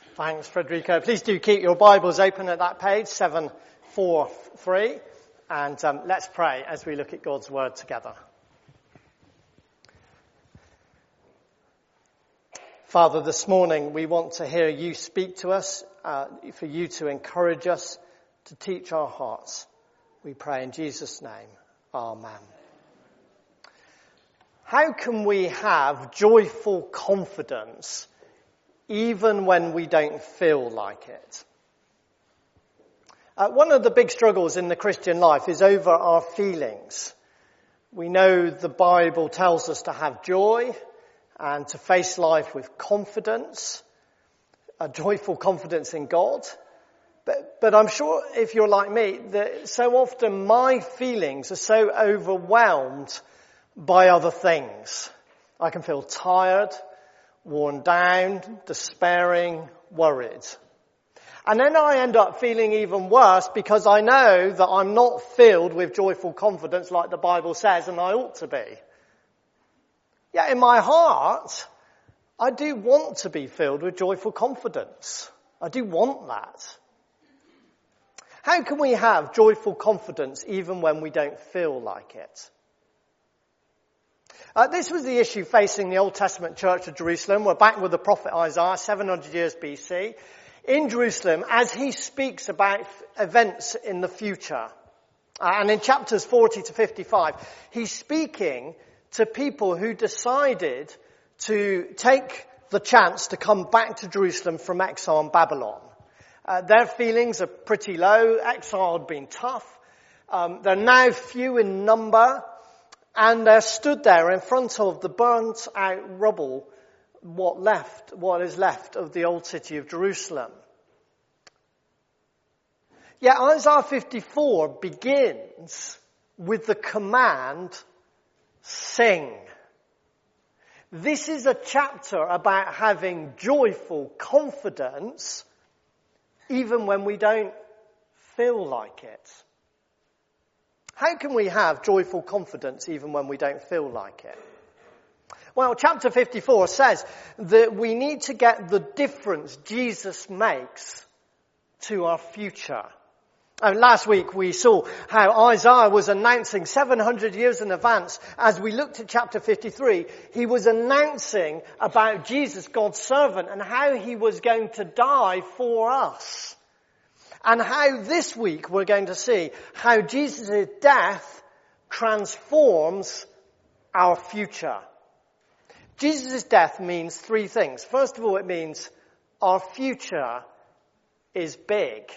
Thanks, Federico. Please do keep your Bibles open at that page, 743. And let's pray as we look at God's Word together. Father, this morning we want to hear you speak to us, for you to encourage us, to teach our hearts. We pray in Jesus' name. Amen. How can we have joyful confidence even when we don't feel like it? One of the big struggles in the Christian life is over our feelings. We know the Bible tells us to have joy and to face life with confidence, a joyful confidence in God. But I'm sure if you're like me, that so often my feelings are so overwhelmed by other things. I can feel tired, worn down, despairing, worried. And then I end up feeling even worse because I know that I'm not filled with joyful confidence like the Bible says, and I ought to be. Yet in my heart, I do want to be filled with joyful confidence. I do want that. How can we have joyful confidence even when we don't feel like it? This was the issue facing the Old Testament church of Jerusalem. We're back with the prophet Isaiah, 700 years BC, in Jerusalem as he speaks about events in the future. And in chapters 40 to 55, he's speaking to people who decided to take the chance to come back to Jerusalem from exile in Babylon. Their feelings are pretty low. Exile had been tough. They're now few in number. And they're stood there in front of the burnt out rubble, what is left of the old city of Jerusalem. Yet Isaiah 54 begins with the command, sing. This is a chapter about having joyful confidence even when we don't feel like it. How can we have joyful confidence even when we don't feel like it? Well, chapter 54 says that we need to get the difference Jesus makes to our future. And last week we saw how Isaiah was announcing 700 years in advance. As we looked at chapter 53, he was announcing about Jesus, God's servant, and how he was going to die for us. And how this week we're going to see how Jesus' death transforms our future. Jesus' death means three things. First of all, it means our future is big.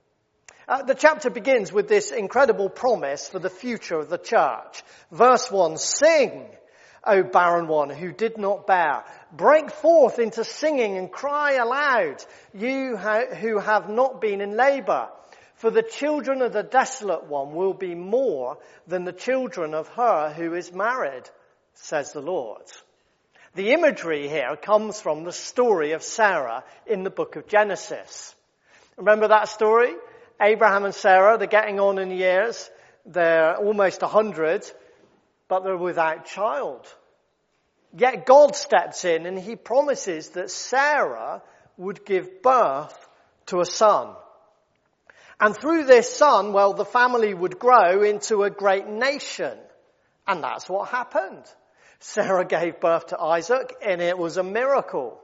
The chapter begins with this incredible promise for the future of the church. Verse 1, sing, O barren one who did not bear. Break forth into singing and cry aloud, you who have not been in labor. For the children of the desolate one will be more than the children of her who is married, says the Lord. The imagery here comes from the story of Sarah in the book of Genesis. Remember that story? Abraham and Sarah, they're getting on in years. They're almost 100. But they're without child. Yet God steps in and he promises that Sarah would give birth to a son. And through this son, well, the family would grow into a great nation. And that's what happened. Sarah gave birth to Isaac and it was a miracle.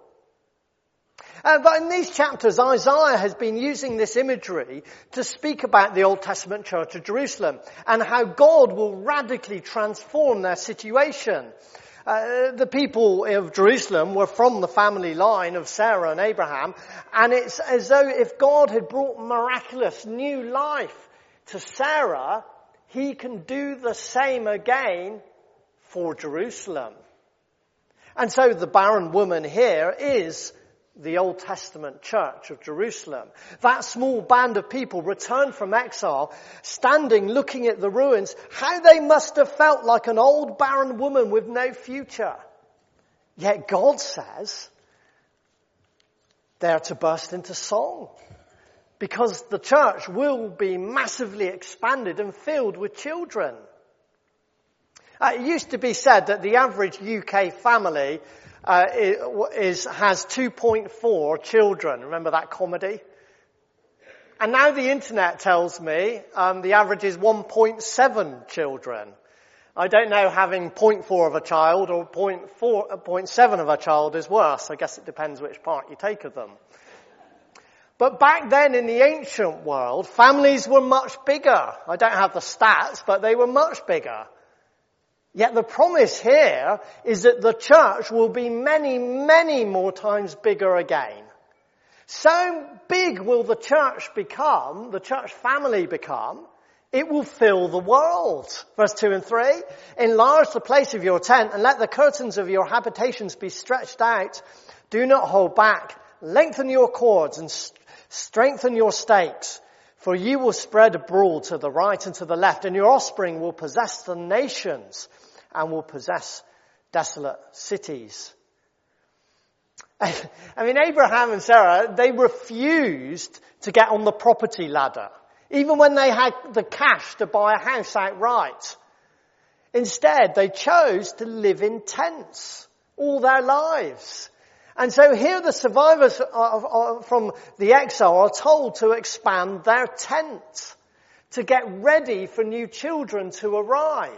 But in these chapters, Isaiah has been using this imagery to speak about the Old Testament church of Jerusalem and how God will radically transform their situation. The people of Jerusalem were from the family line of Sarah and Abraham, and it's as though if God had brought miraculous new life to Sarah, he can do the same again for Jerusalem. And so the barren woman here is the Old Testament church of Jerusalem. That small band of people returned from exile, standing looking at the ruins, how they must have felt like an old barren woman with no future. Yet God says they're to burst into song because the church will be massively expanded and filled with children. It used to be said that the average UK family has 2.4 children. Remember that comedy? And now the internet tells me the average is 1.7 children. I don't know having 0.4 of a child or 0.7 of a child is worse. I guess it depends which part you take of them. But back then in the ancient world, families were much bigger. I don't have the stats, but they were much bigger. Yet the promise here is that the church will be many, many more times bigger again. So big will the church become, the church family become, it will fill the world. Verse 2 and 3, enlarge the place of your tent and let the curtains of your habitations be stretched out. Do not hold back. Lengthen your cords and strengthen your stakes. For you will spread abroad to the right and to the left, and your offspring will possess the nations and will possess desolate cities. I mean, Abraham and Sarah, they refused to get on the property ladder, even when they had the cash to buy a house outright. Instead, they chose to live in tents all their lives. And so here the survivors from the exile are told to expand their tent, to get ready for new children to arrive.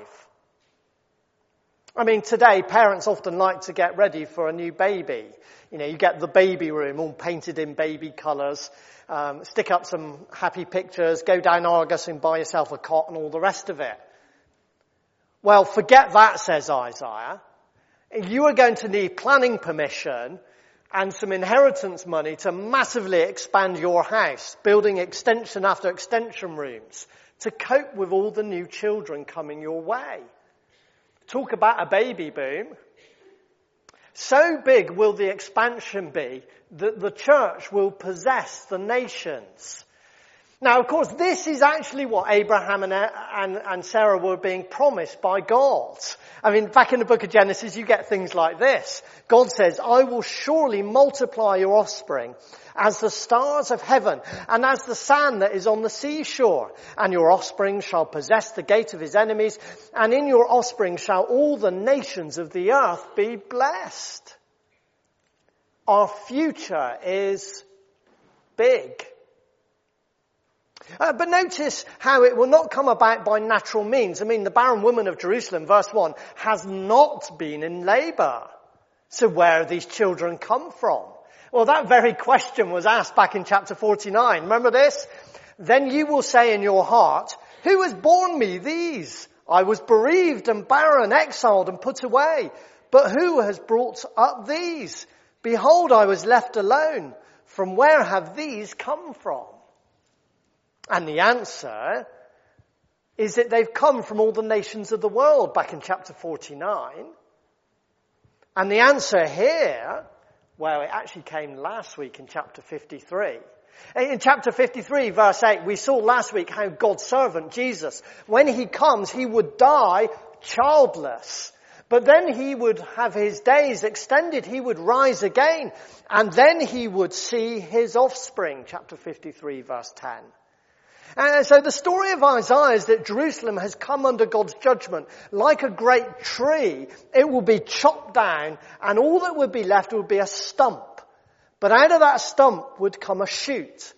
I mean, today parents often like to get ready for a new baby. You know, you get the baby room all painted in baby colours, stick up some happy pictures, go down Argos and buy yourself a cot and all the rest of it. Well, forget that, says Isaiah. You are going to need planning permission and some inheritance money to massively expand your house, building extension after extension rooms to cope with all the new children coming your way. Talk about a baby boom. So big will the expansion be that the church will possess the nations. Now, of course, this is actually what Abraham and Sarah were being promised by God. I mean, back in the book of Genesis, you get things like this. God says, I will surely multiply your offspring as the stars of heaven and as the sand that is on the seashore. And your offspring shall possess the gate of his enemies, and in your offspring shall all the nations of the earth be blessed. Our future is big. But notice how it will not come about by natural means. I mean, the barren woman of Jerusalem, verse 1, has not been in labour. So where have these children come from? Well, that very question was asked back in chapter 49. Remember this? Then you will say in your heart, who has borne me these? I was bereaved and barren, exiled and put away. But who has brought up these? Behold, I was left alone. From where have these come from? And the answer is that they've come from all the nations of the world, back in chapter 49. And the answer here, well, it actually came last week in chapter 53. In chapter 53, verse 8, we saw last week how God's servant, Jesus, when he comes, he would die childless. But then he would have his days extended, he would rise again, and then he would see his offspring, chapter 53, verse 10. And so the story of Isaiah is that Jerusalem has come under God's judgment. Like a great tree, it will be chopped down, and all that would be left would be a stump. But out of that stump would come a shoot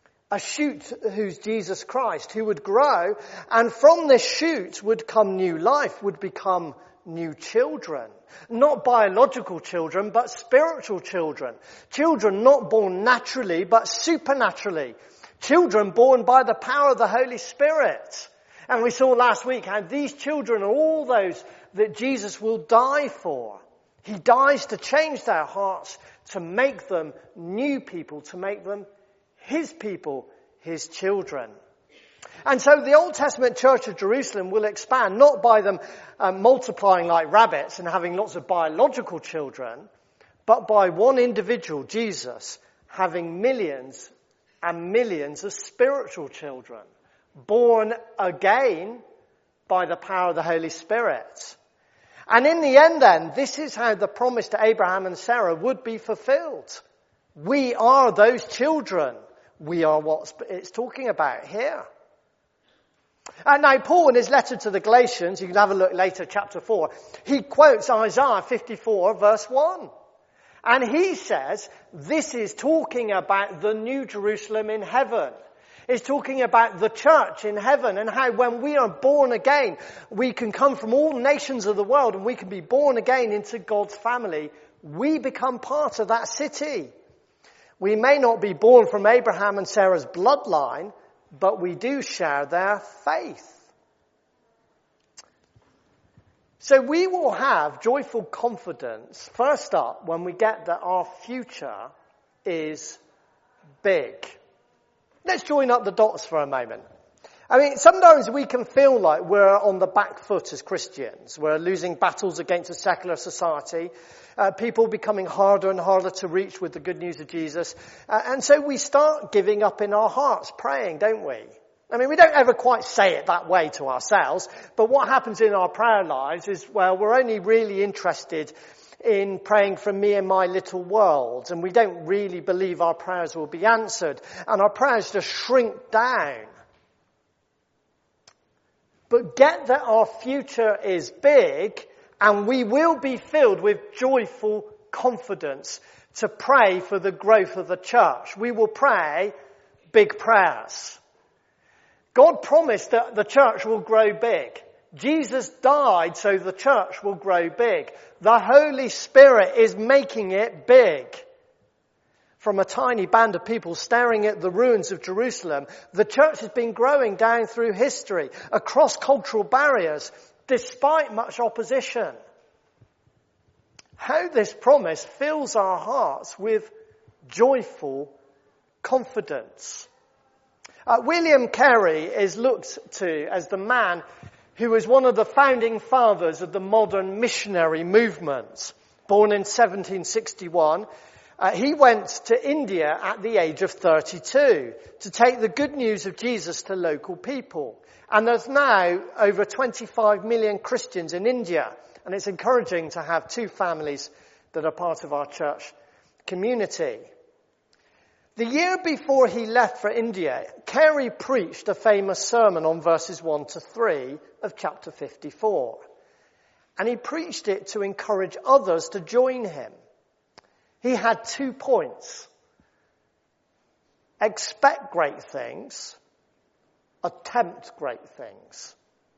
who's Jesus Christ, who would grow, and from this shoot would come new life, would become new children. Not biological children, but spiritual children. Children not born naturally, but supernaturally. Children born by the power of the Holy Spirit. And we saw last week how these children are all those that Jesus will die for. He dies to change their hearts, to make them new people, to make them his people, his children. And so the Old Testament church of Jerusalem will expand, not by them multiplying like rabbits and having lots of biological children, but by one individual, Jesus, having millions and millions of spiritual children, born again by the power of the Holy Spirit. And in the end then, this is how the promise to Abraham and Sarah would be fulfilled. We are those children. We are what it's talking about here. And now Paul, in his letter to the Galatians, you can have a look later, chapter 4, he quotes Isaiah 54, verse 1. And he says, this is talking about the New Jerusalem in heaven. It's talking about the church in heaven and how when we are born again, we can come from all nations of the world and we can be born again into God's family. We become part of that city. We may not be born from Abraham and Sarah's bloodline, but we do share their faith. So we will have joyful confidence, first up, when we get that our future is big. Let's join up the dots for a moment. I mean, sometimes we can feel like we're on the back foot as Christians. We're losing battles against a secular society. People becoming harder and harder to reach with the good news of Jesus. And so we start giving up in our hearts, praying, don't we? I mean, we don't ever quite say it that way to ourselves. But what happens in our prayer lives is, well, we're only really interested in praying for me and my little world, and we don't really believe our prayers will be answered, and our prayers just shrink down. But get that our future is big, and we will be filled with joyful confidence to pray for the growth of the church. We will pray big prayers. God promised that the church will grow big. Jesus died so the church will grow big. The Holy Spirit is making it big. From a tiny band of people staring at the ruins of Jerusalem, the church has been growing down through history, across cultural barriers, despite much opposition. How this promise fills our hearts with joyful confidence. William Carey is looked to as the man who was one of the founding fathers of the modern missionary movement. Born in 1761, he went to India at the age of 32 to take the good news of Jesus to local people. And there's now over 25 million Christians in India. And it's encouraging to have two families that are part of our church community. The year before he left for India, Carey preached a famous sermon on verses 1 to 3 of chapter 54. And he preached it to encourage others to join him. He had 2 points. Expect great things, attempt great things.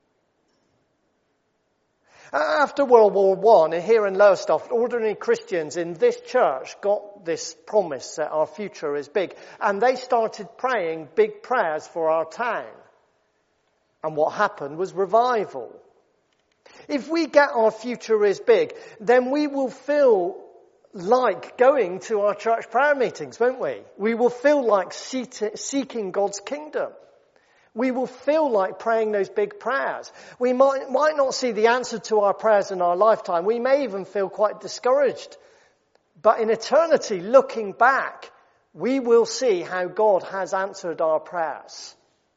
After World War I, here in Lowestoft, ordinary Christians in this church got this promise that our future is big. And they started praying big prayers for our town. And what happened was revival. If we get our future is big, then we will feel like going to our church prayer meetings, won't we? We will feel like seeking God's kingdom. We will feel like praying those big prayers. We might not see the answer to our prayers in our lifetime. We may even feel quite discouraged. But in eternity, looking back, we will see how God has answered our prayers.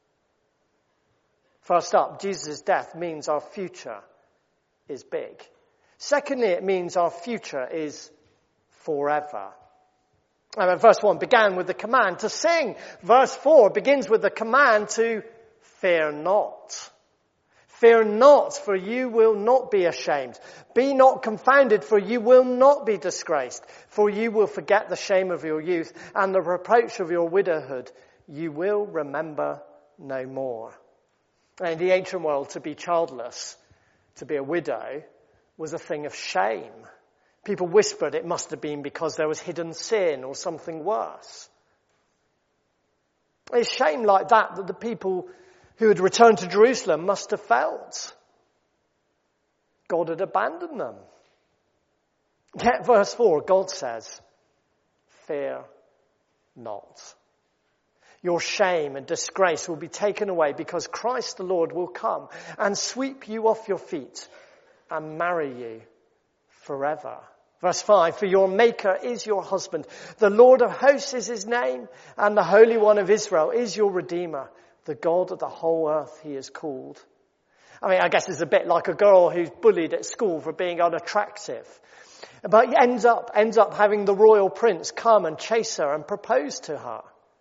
First up, Jesus' death means our future is big. Secondly, it means our future is forever. Verse 1 began with the command to sing. Verse 4 begins with the command to fear not. Fear not, for you will not be ashamed. Be not confounded, for you will not be disgraced. For you will forget the shame of your youth and the reproach of your widowhood. You will remember no more. In the ancient world, to be childless, to be a widow, was a thing of shame. People whispered it must have been because there was hidden sin or something worse. It's shame like that the people who had returned to Jerusalem must have felt. God had abandoned them. Yet verse 4, God says, fear not. Your shame and disgrace will be taken away because Christ the Lord will come and sweep you off your feet and marry you forever. Verse 5, for your Maker is your husband. The Lord of hosts is his name, and the Holy One of Israel is your Redeemer. The God of the whole earth he is called. I mean, I guess it's a bit like a girl who's bullied at school for being unattractive. But ends up having the royal prince come and chase her and propose to her.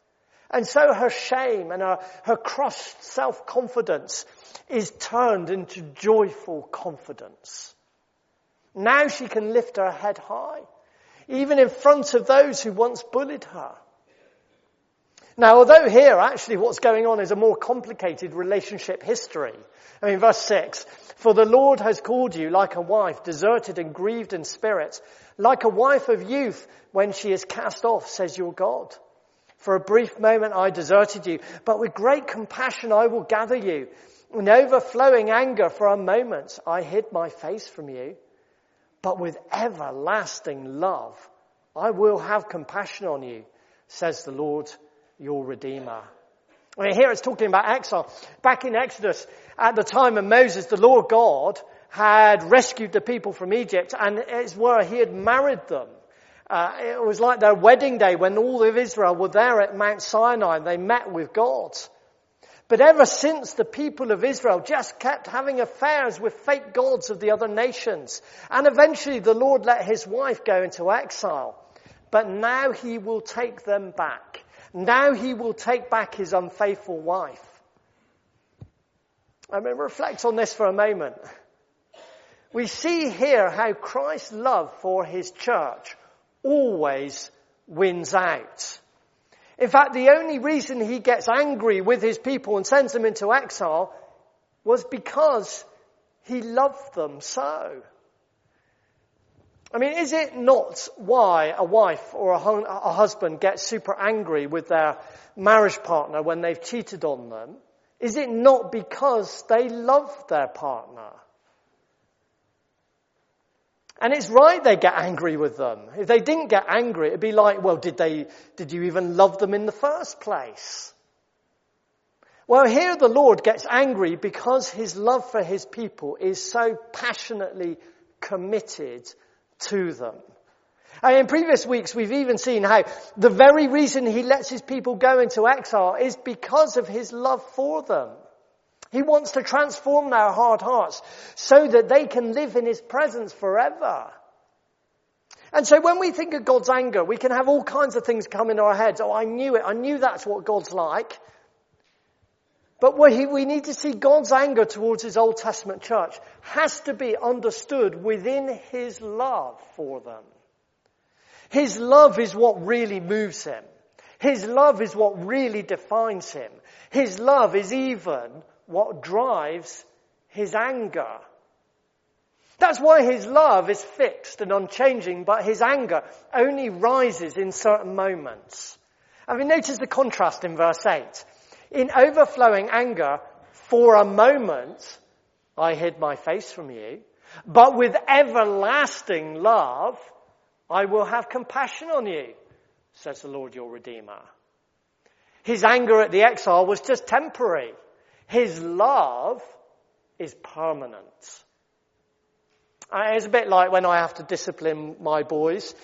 And so her shame and her crushed self-confidence is turned into joyful confidence. Now she can lift her head high, even in front of those who once bullied her. Now, although here actually what's going on is a more complicated relationship history. I mean, verse 6, "For the Lord has called you like a wife, deserted and grieved in spirit, like a wife of youth when she is cast off, says your God. For a brief moment I deserted you, but with great compassion I will gather you. In overflowing anger for a moment I hid my face from you, but with everlasting love I will have compassion on you, says the Lord your Redeemer." I mean, here it's talking about exile. Back in Exodus, at the time of Moses, the Lord God had rescued the people from Egypt, and it's where he had married them. It was like their wedding day when all of Israel were there at Mount Sinai and they met with God. But ever since, the people of Israel just kept having affairs with fake gods of the other nations. And eventually the Lord let his wife go into exile. But now he will take them back. Now he will take back his unfaithful wife. I mean, reflect on this for a moment. We see here how Christ's love for his church always wins out. In fact, the only reason he gets angry with his people and sends them into exile was because he loved them so. I mean, is it not why a wife or a husband gets super angry with their marriage partner when they've cheated on them? Is it not because they love their partner? And it's right they get angry with them. If they didn't get angry, it'd be like, well, did you even love them in the first place? Well, here the Lord gets angry because his love for his people is so passionately committed to them. And in previous weeks, we've even seen how the very reason he lets his people go into exile is because of his love for them. He wants to transform their hard hearts so that they can live in his presence forever. And so when we think of God's anger, we can have all kinds of things come in our heads. Oh, I knew it. I knew that's what God's like. But we need to see God's anger towards his Old Testament church has to be understood within his love for them. His love is what really moves him. His love is what really defines him. His love is even what drives his anger. That's why his love is fixed and unchanging, but his anger only rises in certain moments. I mean, notice the contrast in verse 8. In overflowing anger, for a moment, I hid my face from you, but with everlasting love, I will have compassion on you, says the Lord your Redeemer. His anger at the exile was just temporary. His love is permanent. It's a bit like when I have to discipline my boys.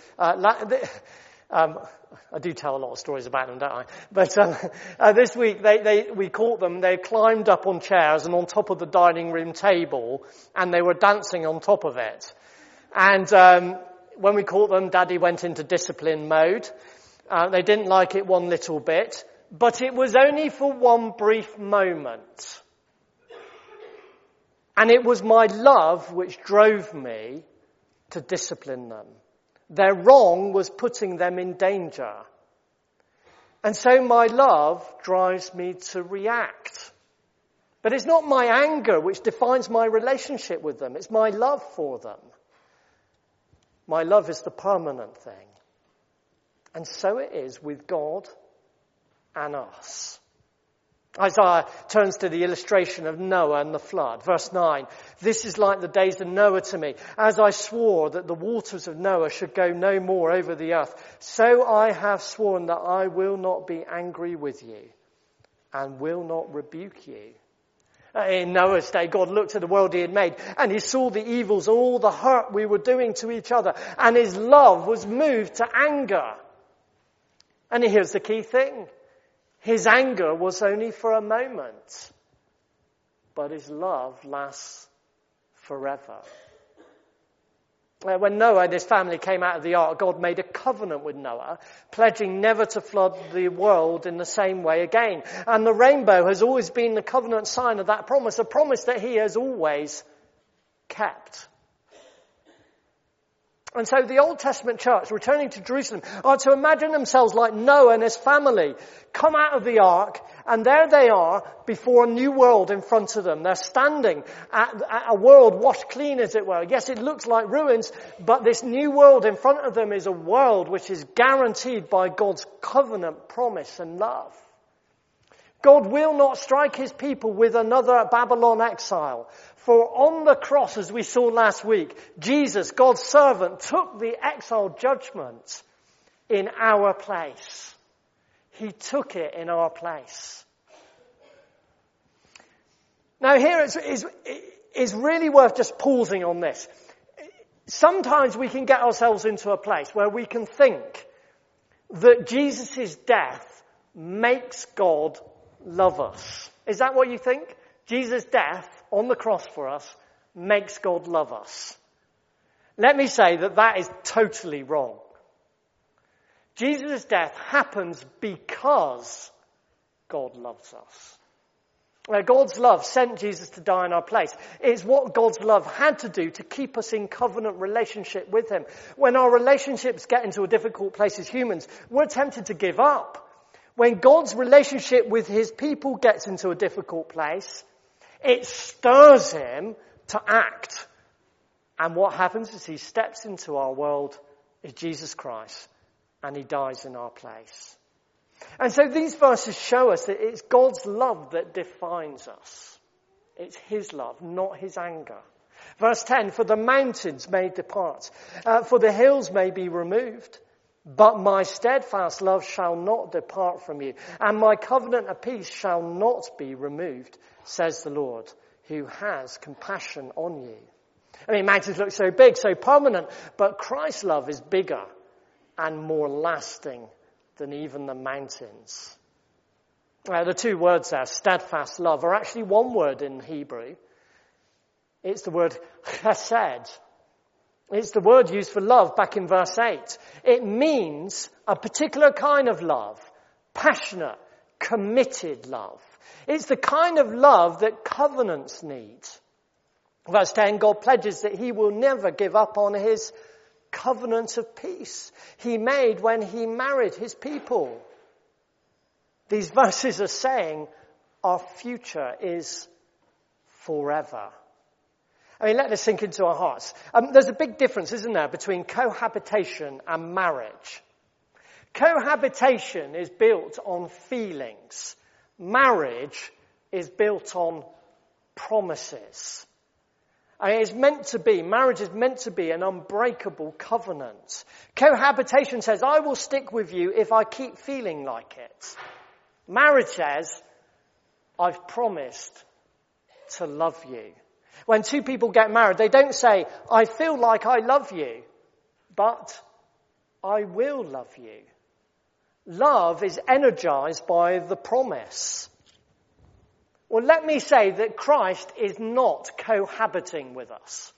I do tell a lot of stories about them, don't I? But this week we caught them. They climbed up on chairs and on top of the dining room table, and they were dancing on top of it. And when we caught them, Daddy went into discipline mode. They didn't like it one little bit, but it was only for one brief moment. And it was my love which drove me to discipline them. Their wrong was putting them in danger. And so my love drives me to react. But it's not my anger which defines my relationship with them. It's my love for them. My love is the permanent thing. And so it is with God and us. Isaiah turns to the illustration of Noah and the flood. Verse 9, this is like the days of Noah to me. As I swore that the waters of Noah should go no more over the earth, so I have sworn that I will not be angry with you and will not rebuke you. In Noah's day, God looked at the world he had made and he saw the evils and all the hurt we were doing to each other, and his love was moved to anger. And here's the key thing. His anger was only for a moment, but his love lasts forever. When Noah and his family came out of the ark, God made a covenant with Noah, pledging never to flood the world in the same way again. And the rainbow has always been the covenant sign of that promise, a promise that he has always kept. And so the Old Testament church, returning to Jerusalem, are to imagine themselves like Noah and his family, come out of the ark, and there they are before a new world in front of them. They're standing at a world washed clean, as it were. Yes, it looks like ruins, but this new world in front of them is a world which is guaranteed by God's covenant promise and love. God will not strike his people with another Babylon exile. For on the cross, as we saw last week, Jesus, God's servant, took the exile judgment in our place. He took it in our place. Now here is really worth just pausing on this. Sometimes we can get ourselves into a place where we can think that Jesus' death makes God love us. Is that what you think? Jesus' death on the cross for us makes God love us. Let me say that is totally wrong. Jesus' death happens because God loves us. God's love sent Jesus to die in our place. It's what God's love had to do to keep us in covenant relationship with him. When our relationships get into a difficult place as humans, we're tempted to give up. When God's relationship with his people gets into a difficult place, it stirs him to act. And what happens is he steps into our world is Jesus Christ, and he dies in our place. And so these verses show us that it's God's love that defines us. It's his love, not his anger. Verse 10, for the mountains may depart, for the hills may be removed, but my steadfast love shall not depart from you, and my covenant of peace shall not be removed, says the Lord, who has compassion on you. I mean, mountains look so big, so permanent, but Christ's love is bigger and more lasting than even the mountains. The two words there, steadfast love, are actually one word in Hebrew. It's the word chesed. It's the word used for love back in verse 8. It means a particular kind of love, passionate, committed love. It's the kind of love that covenants need. Verse 10, God pledges that he will never give up on his covenant of peace he made when he married his people. These verses are saying our future is forever. I mean, let this sink into our hearts. There's a big difference, isn't there, between cohabitation and marriage. Cohabitation is built on feelings. Marriage is built on promises. Marriage is meant to be an unbreakable covenant. Cohabitation says, I will stick with you if I keep feeling like it. Marriage says, I've promised to love you. When two people get married, they don't say, I feel like I love you, but I will love you. Love is energized by the promise. Well, let me say that Christ is not cohabiting with us.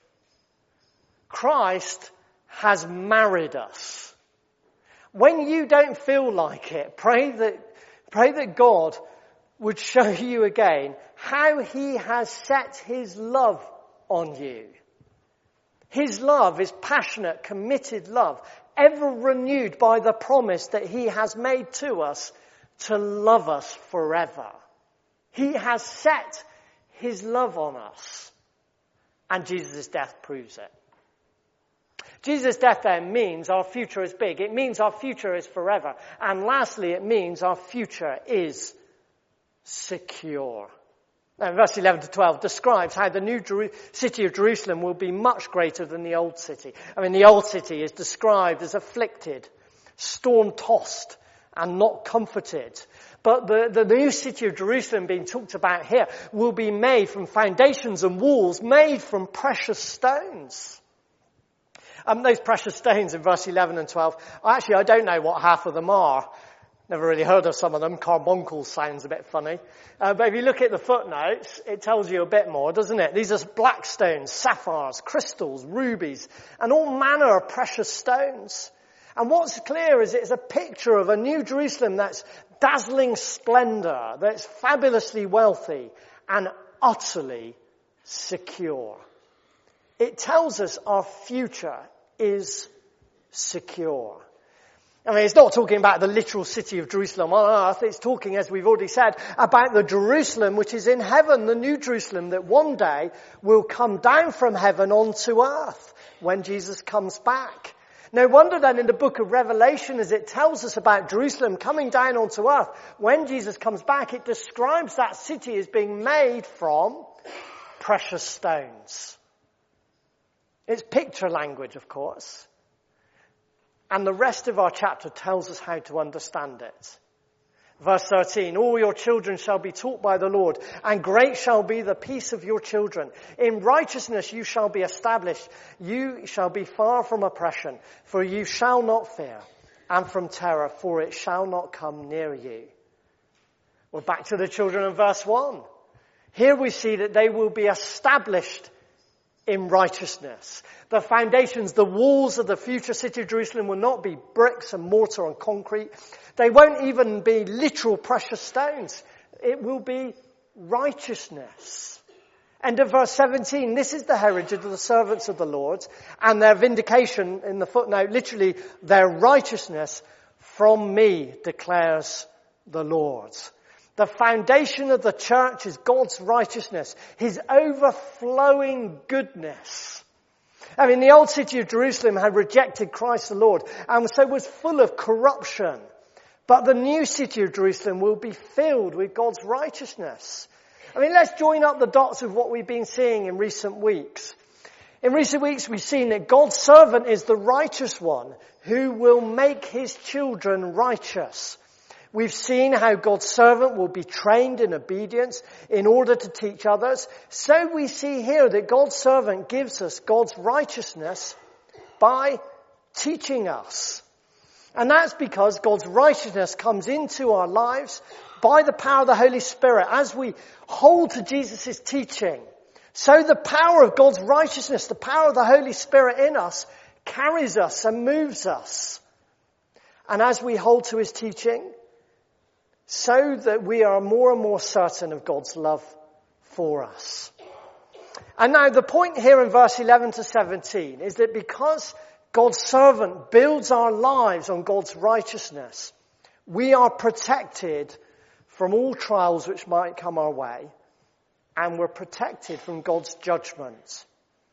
Christ has married us. When you don't feel like it, pray that God would show you again how he has set his love on you. His love is passionate, committed love, ever renewed by the promise that he has made to us to love us forever. He has set his love on us, and Jesus' death proves it. Jesus' death then means our future is big. It means our future is forever. And lastly, it means our future is secure. And verse 11 to 12 describes how the new city of Jerusalem will be much greater than the old city. I mean, the old city is described as afflicted, storm-tossed, and not comforted. But the new city of Jerusalem being talked about here will be made from foundations and walls made from precious stones. Those precious stones in verse 11 and 12, I don't know what half of them are. Never really heard of some of them. Carbuncle sounds a bit funny. But if you look at the footnotes, it tells you a bit more, doesn't it? These are black stones, sapphires, crystals, rubies, and all manner of precious stones. And what's clear is it's a picture of a new Jerusalem that's dazzling splendor, that's fabulously wealthy and utterly secure. It tells us our future is secure. I mean, it's not talking about the literal city of Jerusalem on earth. It's talking, as we've already said, about the Jerusalem which is in heaven, the new Jerusalem that one day will come down from heaven onto earth when Jesus comes back. No wonder then in the book of Revelation, as it tells us about Jerusalem coming down onto earth, when Jesus comes back, it describes that city as being made from precious stones. It's picture language, of course. And the rest of our chapter tells us how to understand it. Verse 13, all your children shall be taught by the Lord, and great shall be the peace of your children. In righteousness you shall be established. You shall be far from oppression, for you shall not fear, and from terror, for it shall not come near you. We're back to the children in verse 1. Here we see that they will be established in righteousness. The foundations, the walls of the future city of Jerusalem will not be bricks and mortar and concrete. They won't even be literal precious stones. It will be righteousness. End of verse 17, this is the heritage of the servants of the Lord, and their vindication in the footnote, literally, their righteousness from me, declares the Lord. The foundation of the church is God's righteousness, His overflowing goodness. I mean, the old city of Jerusalem had rejected Christ the Lord and so was full of corruption. But the new city of Jerusalem will be filled with God's righteousness. I mean, let's join up the dots with what we've been seeing in recent weeks. In recent weeks, we've seen that God's servant is the righteous one who will make his children righteous. We've seen how God's servant will be trained in obedience in order to teach others. So we see here that God's servant gives us God's righteousness by teaching us. And that's because God's righteousness comes into our lives by the power of the Holy Spirit as we hold to Jesus' teaching. So the power of God's righteousness, the power of the Holy Spirit in us, carries us and moves us. And as we hold to His teaching, so that we are more and more certain of God's love for us. And now the point here in verse 11 to 17 is that because God's servant builds our lives on God's righteousness, we are protected from all trials which might come our way, and we're protected from God's judgment.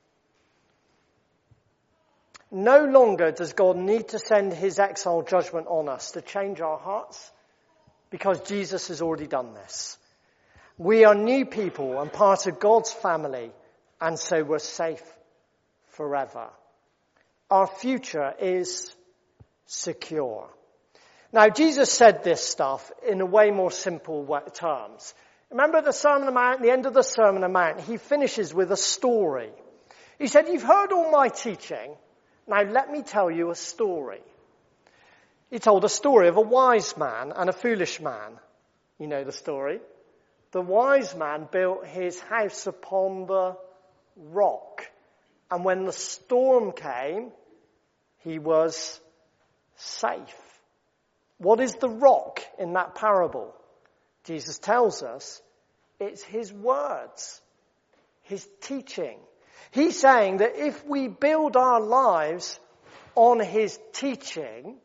No longer does God need to send His exile judgment on us to change our hearts, because Jesus has already done this. We are new people and part of God's family, and so we're safe forever. Our future is secure. Now, Jesus said this stuff in a way more simple terms. Remember the Sermon on the Mount, the end of the Sermon on the Mount, he finishes with a story. He said, you've heard all my teaching, now let me tell you a story. He told a story of a wise man and a foolish man. You know the story. The wise man built his house upon the rock. And when the storm came, he was safe. What is the rock in that parable? Jesus tells us it's His words, His teaching. He's saying that if we build our lives on His teaching,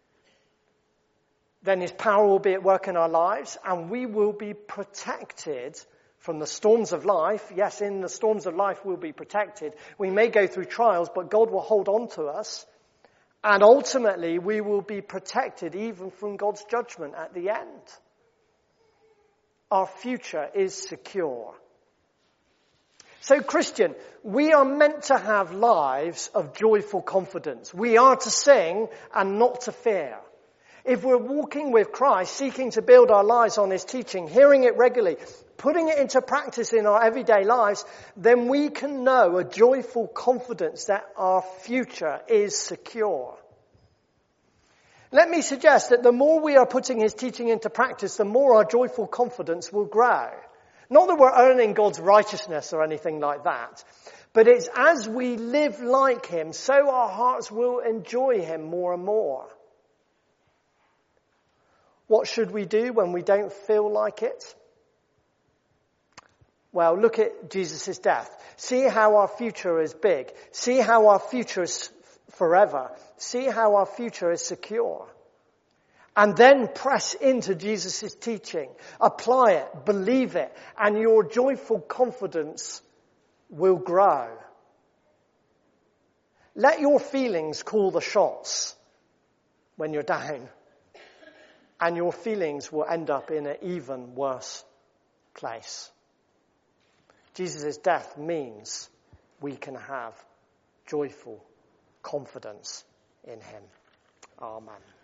then His power will be at work in our lives, and we will be protected from the storms of life. Yes, in the storms of life we'll be protected. We may go through trials, but God will hold on to us. And ultimately, we will be protected even from God's judgment at the end. Our future is secure. So, Christian, we are meant to have lives of joyful confidence. We are to sing and not to fear. If we're walking with Christ, seeking to build our lives on His teaching, hearing it regularly, putting it into practice in our everyday lives, then we can know a joyful confidence that our future is secure. Let me suggest that the more we are putting his teaching into practice, the more our joyful confidence will grow. Not that we're earning God's righteousness or anything like that, but it's as we live like him, so our hearts will enjoy him more and more. What should we do when we don't feel like it? Well, look at Jesus' death. See how our future is big. See how our future is forever. See how our future is secure. And then press into Jesus' teaching. Apply it, believe it, and your joyful confidence will grow. Let your feelings call the shots when you're down. And your feelings will end up in an even worse place. Jesus' death means we can have joyful confidence in him. Amen.